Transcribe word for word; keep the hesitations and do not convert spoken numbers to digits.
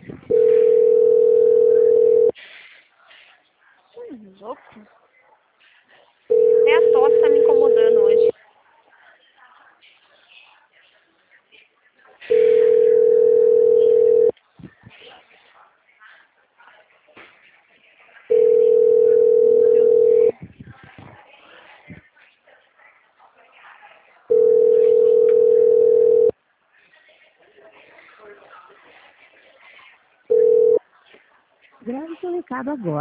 Hum, louco. Até a tosse tá me incomodando hoje. Grave seu recado agora.